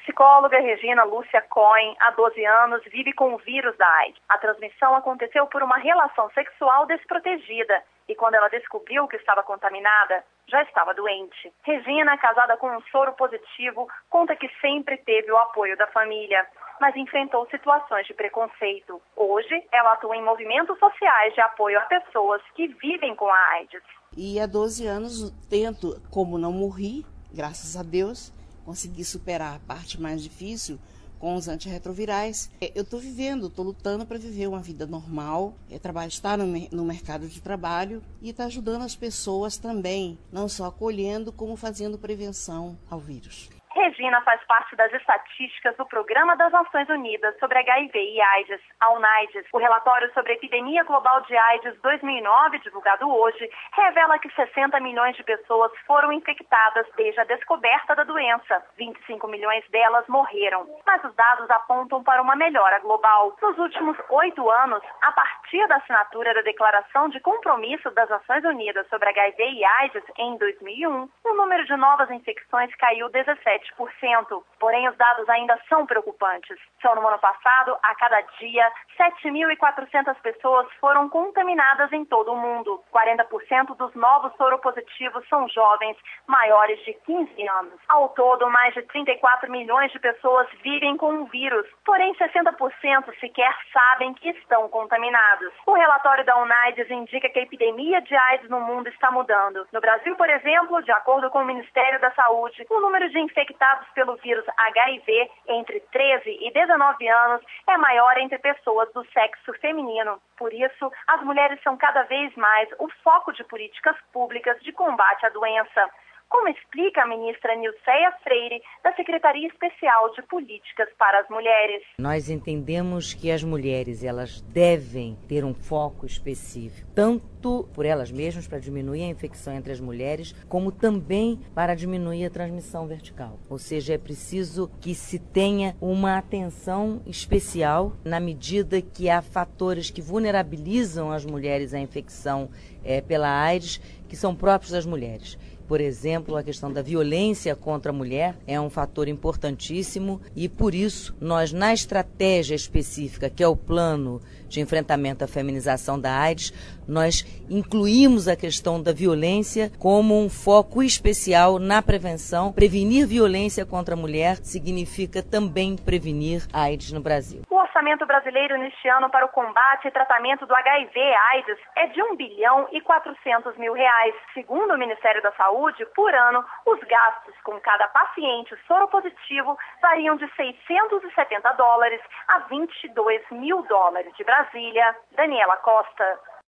psicóloga Regina Lúcia Cohen, há 12 anos, vive com o vírus da AIDS. A transmissão aconteceu por uma relação sexual desprotegida e quando ela descobriu que estava contaminada, já estava doente. Regina, casada com um soro positivo, conta que sempre teve o apoio da família, mas enfrentou situações de preconceito. Hoje, ela atua em movimentos sociais de apoio a pessoas que vivem com a AIDS. E há 12 anos tento, como não morri, graças a Deus, consegui superar a parte mais difícil com os antirretrovirais. Eu estou vivendo, estou lutando para viver uma vida normal, estar no mercado de trabalho e estar ajudando as pessoas também, não só acolhendo, como fazendo prevenção ao vírus. Regina faz parte das estatísticas do Programa das Nações Unidas sobre HIV e AIDS, a UNAIDS. O relatório sobre a epidemia global de AIDS 2009, divulgado hoje, revela que 60 milhões de pessoas foram infectadas desde a descoberta da doença. 25 milhões delas morreram. Mas os dados apontam para uma melhora global. Nos últimos 8 anos, a partir da assinatura da Declaração de Compromisso das Nações Unidas sobre HIV e AIDS em 2001, o número de novas infecções caiu 17%. Porém, os dados ainda são preocupantes. Só no ano passado, a cada dia, 7.400 pessoas foram contaminadas em todo o mundo. 40% dos novos soropositivos são jovens, maiores de 15 anos. Ao todo, mais de 34 milhões de pessoas vivem com o vírus. Porém, 60% sequer sabem que estão contaminados. O relatório da UNAIDS indica que a epidemia de AIDS no mundo está mudando. No Brasil, por exemplo, de acordo com o Ministério da Saúde, o número de infectados pelo vírus HIV entre 13 e 19 anos é maior entre pessoas do sexo feminino. Por isso, as mulheres são cada vez mais o foco de políticas públicas de combate à doença. Como explica a ministra Nilceia Freire, da Secretaria Especial de Políticas para as Mulheres. Nós entendemos que as mulheres elas devem ter um foco específico, tanto por elas mesmas, para diminuir a infecção entre as mulheres, como também para diminuir a transmissão vertical. Ou seja, é preciso que se tenha uma atenção especial na medida que há fatores que vulnerabilizam as mulheres à infecção pela AIDS, que são próprios das mulheres. Por exemplo, a questão da violência contra a mulher é um fator importantíssimo e, por isso, nós, na estratégia específica, que é o plano de enfrentamento à feminização da AIDS, nós incluímos a questão da violência como um foco especial na prevenção. Prevenir violência contra a mulher significa também prevenir a AIDS no Brasil. O orçamento brasileiro neste ano para o combate e tratamento do HIV/AIDS é de R$ 1.400 bilhão. Segundo o Ministério da Saúde, por ano, os gastos com cada paciente soropositivo variam de $670 a $22 mil. De Brasília, Daniela Costa.